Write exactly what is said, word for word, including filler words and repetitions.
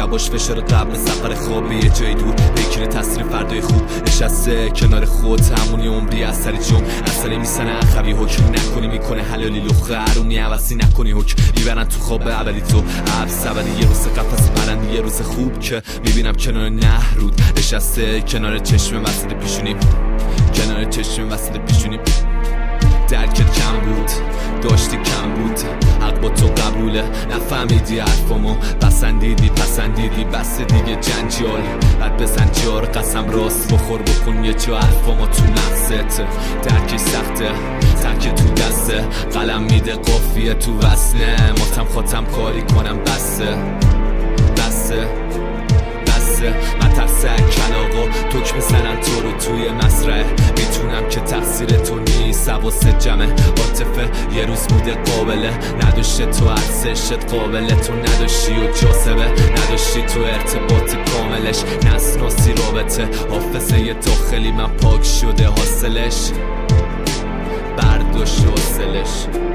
شباش فشار قبل سفر خوابه یه جای دور بگیره تصویر فردای خوب نشسته کنار خود همونی عمری اثر جون اثر میسنه اخوی حکم نکنی میکنه حلالی لخه عرومی عوضی نکنی حکم میبرن تو خواب اولی تو عبس اولی یه روز قفص پرنده یه روز خوب که میبینم کنار نهر رود نشسته کنار چشم وسط پیشونیم کنار چشم وسط پیشونیم درکت کم بود داشتی کم بود حق با تو قبوله نفهمیدی حرفامو پسندیدی پسندیدی بس دیگه جنجال بعد بزن جار قسم راست بخور بکن یه جا حرفامو تو مغزت درکی سخته تک تو دسته قلم میده قافیه تو وصله ماتم خاتم کاری کنم بسه بسه من ترسه کلاغا توک میزنن تو رو توی مسرح میتونم که تقصیر تو نیست حواست جمعه عاطفه یه روز بوده قابله نداشته تو ارزشت قابله تو نداشتی و جاذبه نداشتی تو ارتباط کاملش نسناسی رابطه حافظه یه داخلی من پاک شده حاصلش برداشت حاصلش